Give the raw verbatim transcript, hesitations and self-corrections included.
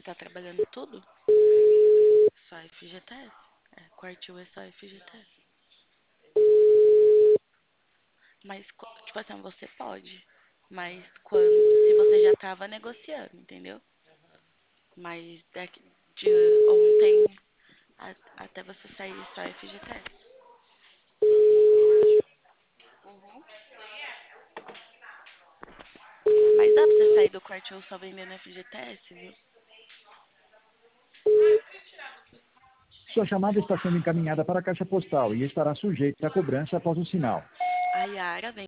Você tá trabalhando tudo? Só F G T S? É, quartil é só F G T S. Mas, tipo assim, você pode. Mas quando, se você já tava negociando, entendeu? Mas daqui, de ontem a, até você sair só F G T S. Uhum. Mas dá pra você sair do quartil só vendendo F G T S, viu? Sua chamada está sendo encaminhada para a caixa postal e estará sujeita a cobrança após o sinal. A Yara vem